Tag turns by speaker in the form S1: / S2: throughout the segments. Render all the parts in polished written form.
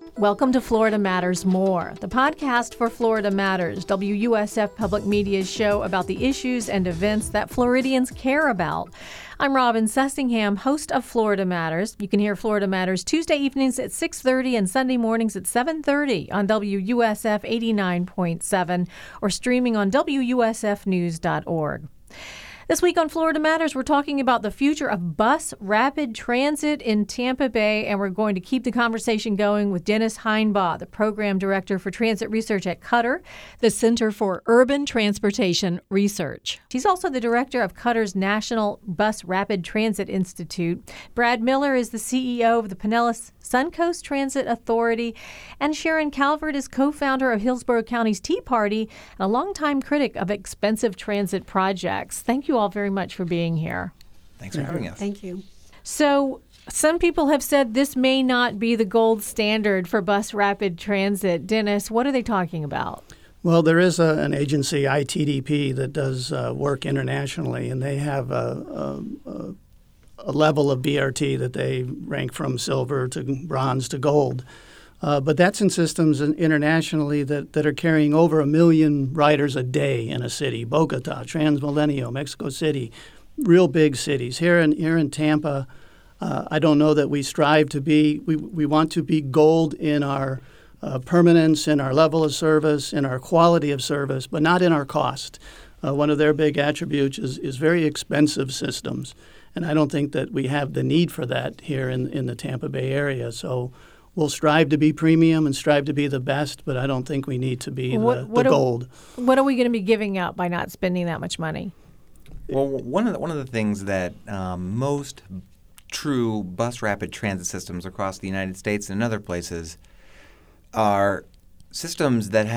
S1: Welcome to Florida Matters More, the podcast for Florida Matters, WUSF Public Media's show about the issues and events that Floridians care about. I'm Robin Sessingham, host of Florida Matters. You can hear Florida Matters Tuesday evenings at 6:30 and Sunday mornings at 7:30 on WUSF 89.7 or streaming on WUSFnews.org. This week on Florida Matters, we're talking about the future of bus rapid transit in Tampa Bay, and we're going to keep the conversation going with Dennis Heinbaugh, the Program Director for Transit Research at Qatar, the Center for Urban Transportation Research. He's also the Director of Qatar's National Bus Rapid Transit Institute. Brad Miller is the CEO of the Pinellas Suncoast Transit Authority, and Sharon Calvert is co-founder of Hillsborough County's Tea Party and a longtime critic of expensive transit projects. Thank you all very much for being here.
S2: Thanks for having us.
S3: Thank you.
S1: So some people have said this may not be the gold standard for bus rapid transit. Dennis, what are they talking about?
S4: Well, there is an agency, ITDP, that does work internationally, and they have a level of BRT that they rank from silver to bronze to gold. But that's in systems internationally that are carrying over 1 million riders a day in a city. Bogota, Transmilenio, Mexico City, real big cities. Here in Tampa, I don't know that we strive to be, we want to be gold in our permanence, in our level of service, in our quality of service, but not in our cost. One of their big attributes is very expensive systems. And I don't think that we have the need for that here in the Tampa Bay area. So we'll strive to be premium and strive to be the best, but I don't think we need to be the gold.
S1: What are we going to be giving up by not spending that much money?
S2: Well, one of the things that most true bus rapid transit systems across the United States and other places are systems that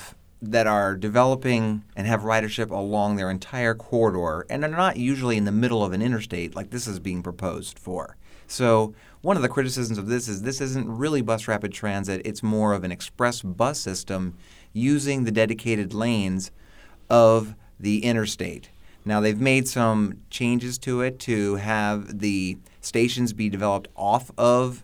S2: are developing and have ridership along their entire corridor and are not usually in the middle of an interstate like this is being proposed for. So one of the criticisms of this isn't really bus rapid transit. It's more of an express bus system using the dedicated lanes of the interstate. Now, they've made some changes to it to have the stations be developed off of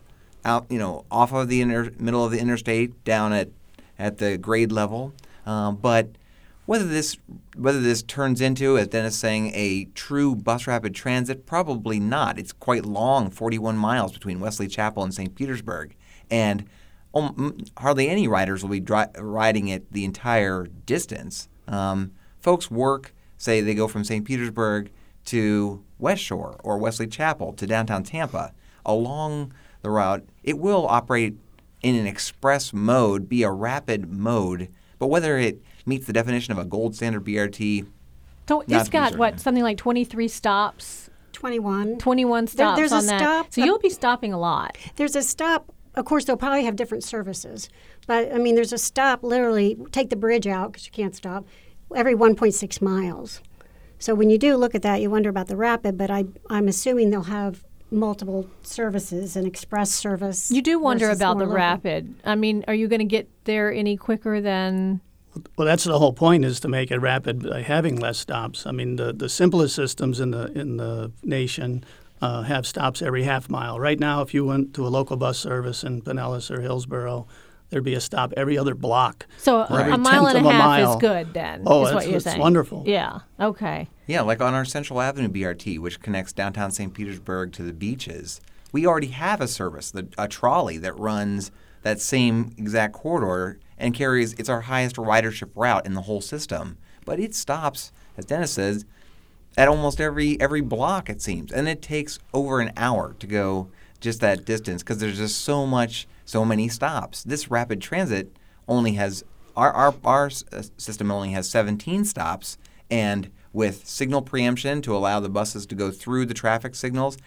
S2: the middle of the interstate down at the grade level. But whether this turns into, as Dennis is saying, a true bus rapid transit, probably not. It's quite long, 41 miles between Wesley Chapel and St. Petersburg, and hardly any riders will be riding it the entire distance. Folks work, say they go from St. Petersburg to West Shore or Wesley Chapel to downtown Tampa. Along the route, it will operate in an express mode, be a rapid mode, but whether it meets the definition of a gold standard BRT,
S1: so it's got, something like 23 stops?
S3: 21.
S1: 21 stops
S3: there's
S1: on
S3: a
S1: that.
S3: Stop,
S1: so you'll be stopping a lot.
S3: There's a stop. Of course, they'll probably have different services. But, I mean, there's a stop, literally, take the bridge out because you can't stop, every 1.6 miles. So when you do look at that, you wonder about the rapid, but I'm assuming they'll have multiple services, an express service.
S1: You do wonder about the
S3: local.
S1: rapid. I mean, are you going to get there any quicker than...
S4: Well, that's the whole point, is to make it rapid by having less stops. I mean, the simplest systems in the nation have stops every half mile. Right now, if you went to a local bus service in Pinellas or Hillsborough, there'd be a stop every other block.
S1: So a mile and a half is good then, is what you're saying.
S4: It's wonderful.
S1: Yeah, okay.
S2: Yeah, like on our Central Avenue BRT, which connects downtown St. Petersburg to the beaches, we already have a service, a trolley that runs that same exact corridor and carries, it's our highest ridership route in the whole system. But it stops, as Dennis says, at almost every block, it seems. And it takes over an hour to go just that distance because there's just so many stops. This rapid transit only has, our system only has 17 stops, and with signal preemption to allow the buses to go through the traffic signals,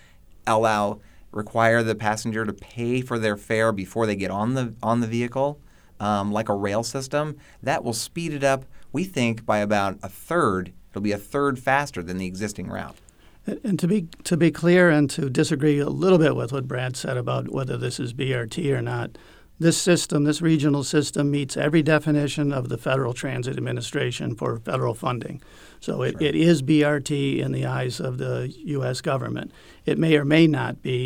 S2: require the passenger to pay for their fare before they get on the vehicle, like a rail system, that will speed it up, we think, by about a third. It'll be a third faster than the existing route.
S4: And to be clear and to disagree a little bit with what Brad said about whether this is BRT or not, this system, this regional system, meets every definition of the Federal Transit Administration for federal funding. So it is BRT in the eyes of the U.S. government. It may or may not be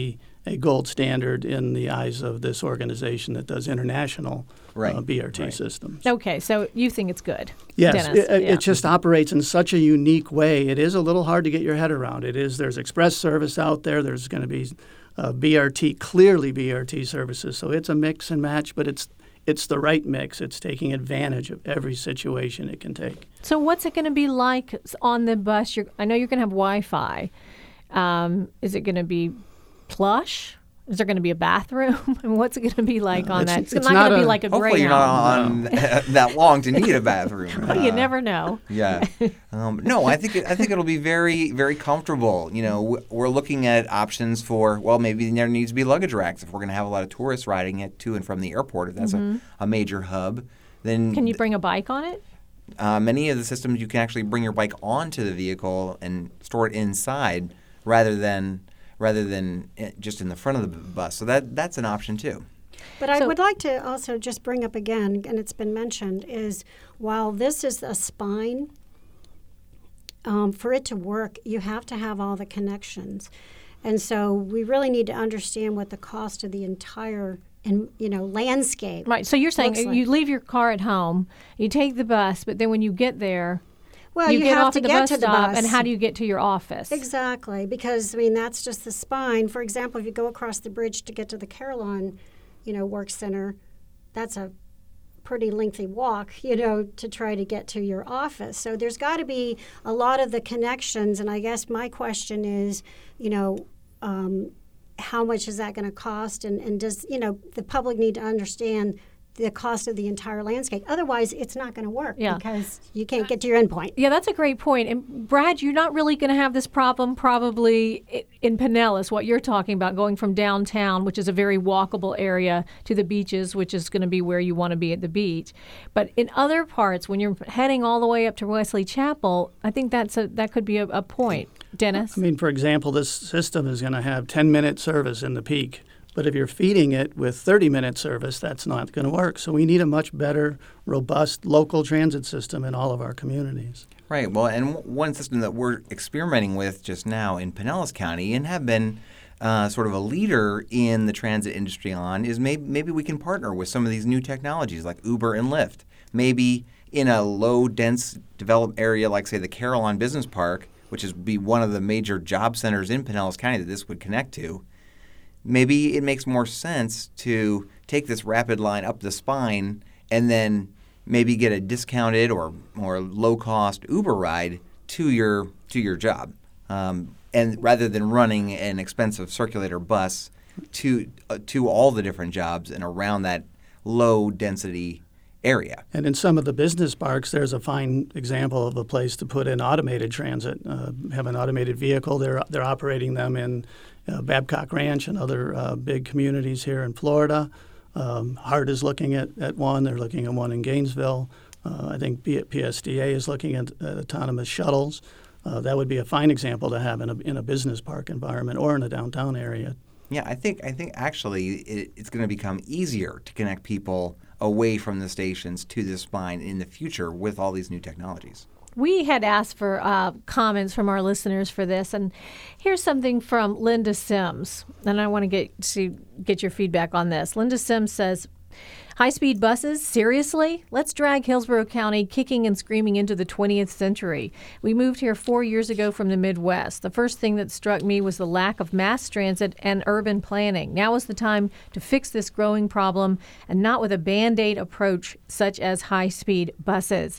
S4: a gold standard in the eyes of this organization that does international BRT systems.
S1: Okay, so you think it's good?
S4: Yes,
S1: Dennis.
S4: it just operates in such a unique way. It is a little hard to get your head around. There's express service out there. There's going to be clearly BRT services. So it's a mix and match, but it's the right mix. It's taking advantage of every situation it can take.
S1: So what's it going to be like on the bus? I know you're going to have Wi-Fi. Is it going to be plush? Is there going to be a bathroom? And what's it going to be like on that? It's not going to be like a Greyhound.
S2: Hopefully you're not on that long to need a bathroom.
S1: Well, you never know.
S2: Yeah. No, I think it'll be very, very comfortable. You know, we're looking at options for, well, maybe there needs to be luggage racks if we're going to have a lot of tourists riding it to and from the airport. If that's a major hub, then
S1: can you bring a bike on it?
S2: Many of the systems you can actually bring your bike onto the vehicle and store it inside rather than just in the front of the bus. So that's an option too.
S3: But I would like to also just bring up again, and it's been mentioned, is while this is a spine, for it to work, you have to have all the connections. And so we really need to understand what the cost of the entire landscape.
S1: Right. So you're saying you
S3: like.
S1: leave your car at home, you take the bus, but then when you get there,
S3: well,
S1: you get
S3: have
S1: off
S3: to
S1: at the
S3: get
S1: bus
S3: to the
S1: stop,
S3: bus.
S1: and how do you get to your office?
S3: Exactly, because that's just the spine. For example, if you go across the bridge to get to the Carillon, Work Center, that's a pretty lengthy walk, to try to get to your office. So there's got to be a lot of the connections, and I guess my question is, how much is that going to cost, and does the public need to understand the cost of the entire landscape? Otherwise, it's not going to work because you can't get to your endpoint.
S1: Yeah, that's a great point. And Brad, you're not really going to have this problem probably in Pinellas, what you're talking about, going from downtown, which is a very walkable area, to the beaches, which is going to be where you want to be at the beach. But in other parts, when you're heading all the way up to Wesley Chapel, I think that could be a point. Dennis?
S4: For example, this system is going to have 10-minute service in the peak. But if you're feeding it with 30-minute service, that's not going to work. So we need a much better, robust local transit system in all of our communities.
S2: Right. Well, and one system that we're experimenting with just now in Pinellas County and have been sort of a leader in the transit industry on is maybe we can partner with some of these new technologies like Uber and Lyft. Maybe in a low-dense developed area like, say, the Carillon Business Park, which would be one of the major job centers in Pinellas County that this would connect to, maybe it makes more sense to take this rapid line up the spine and then maybe get a discounted or low-cost Uber ride to your job, and rather than running an expensive circulator bus to all the different jobs and around that low-density area.
S4: And in some of the business parks, there's a fine example of a place to put in automated transit. Have an automated vehicle. They're operating them in Babcock Ranch and other big communities here in Florida. HART is looking at one. They're looking at one in Gainesville. I think PSDA is looking at autonomous shuttles. That would be a fine example to have in a business park environment or in a downtown area.
S2: Yeah, I think actually it's going to become easier to connect people away from the stations to the spine in the future with all these new technologies.
S1: We had asked for comments from our listeners for this, and here's something from Linda Sims, and I want to get your feedback on this. Linda Sims says, high-speed buses? Seriously? Let's drag Hillsborough County kicking and screaming into the 20th century. We moved here 4 years ago from the Midwest. The first thing that struck me was the lack of mass transit and urban planning. Now is the time to fix this growing problem, and not with a Band-Aid approach such as high-speed buses.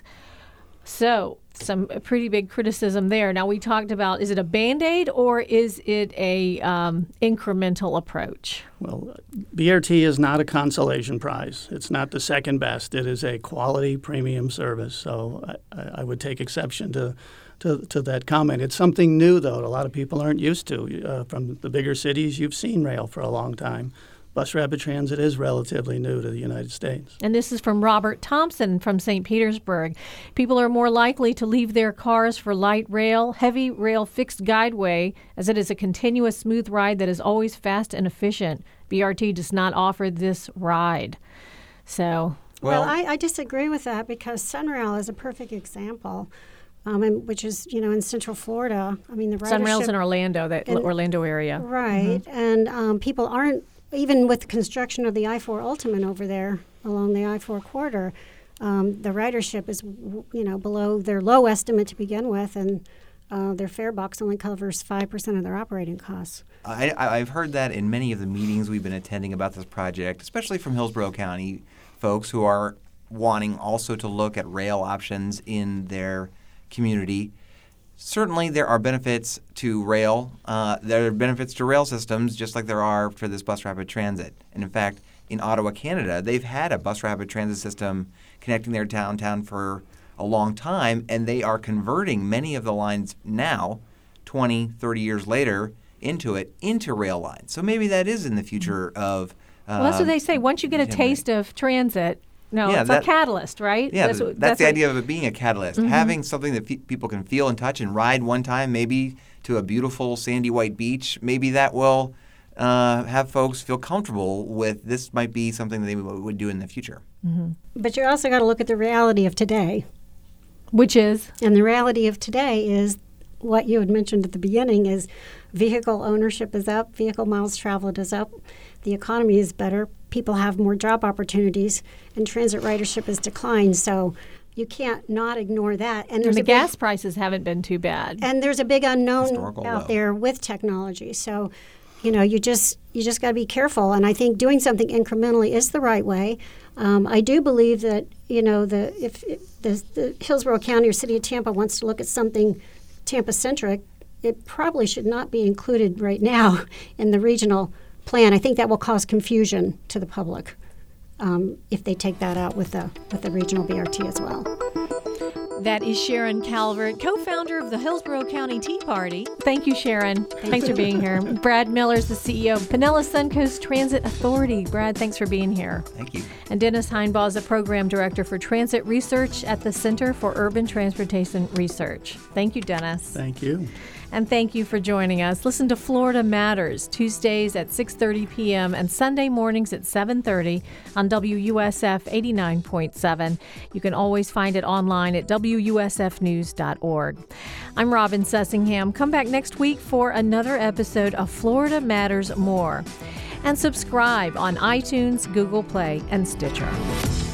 S1: So, some pretty big criticism there. Now, we talked about, is it a Band-Aid or is it a incremental approach?
S4: Well, BRT is not a consolation prize. It's not the second best. It is a quality premium service. So I would take exception to that comment. It's something new, though, a lot of people aren't used to. From the bigger cities, you've seen rail for a long time. Bus rapid transit is relatively new to the United States.
S1: And this is from Robert Thompson from St. Petersburg. People are more likely to leave their cars for light rail, heavy rail fixed guideway, as it is a continuous smooth ride that is always fast and efficient. BRT does not offer this ride. So,
S3: well, I disagree with that because Sunrail is a perfect example. which is, in Central Florida. I mean, the ridership...
S1: Sunrail's in Orlando, Orlando area.
S3: Right. Mm-hmm. And people aren't, even with the construction of the I-4 Ultimate over there along the I-4 corridor, the ridership is, below their low estimate to begin with, and their fare box only covers 5% of their operating costs.
S2: I've heard that in many of the meetings we've been attending about this project, especially from Hillsborough County folks who are wanting also to look at rail options in their community. Certainly there are benefits to rail. There are benefits to rail systems just like there are for this bus rapid transit. And in fact, in Ottawa, Canada, they've had a bus rapid transit system connecting their downtown for a long time, and they are converting many of the lines now, 20, 30 years later, into rail lines. So maybe that is in the future of...
S1: well, that's what they say. Once you get a taste of transit, it's a catalyst, right?
S2: Yeah, that's the idea of it being a catalyst. Mm-hmm. Having something that people can feel and touch and ride one time, maybe to a beautiful sandy white beach, maybe that will have folks feel comfortable with this might be something that they would do in the future.
S3: Mm-hmm. But you also got to look at the reality of today.
S1: Which is?
S3: And the reality of today is what you had mentioned at the beginning is vehicle ownership is up, vehicle miles traveled is up, the economy is better, people have more job opportunities, and transit ridership has declined. So you can't not ignore that.
S1: And the gas prices haven't been too bad.
S3: And there's a big unknown out there with technology. So, you just got to be careful. And I think doing something incrementally is the right way. I do believe that, if the Hillsborough County or City of Tampa wants to look at something Tampa-centric, it probably should not be included right now in the regional plan. I think that will cause confusion to the public if they take that out with the regional BRT as well.
S1: That is Sharon Calvert, co-founder of the Hillsborough County Tea Party. Thank you, Sharon. Thanks for being here. Brad Miller is the CEO of Pinellas Suncoast Transit Authority. Brad, thanks for being here.
S2: Thank you.
S1: And Dennis Heinbaugh is the program director for transit research at the Center for Urban Transportation Research. Thank you, Dennis.
S4: Thank you.
S1: And thank you for joining us. Listen to Florida Matters, Tuesdays at 6:30 p.m. and Sunday mornings at 7:30 on WUSF 89.7. You can always find it online at WUSFnews.org. I'm Robin Sussingham. Come back next week for another episode of Florida Matters More. And subscribe on iTunes, Google Play, and Stitcher.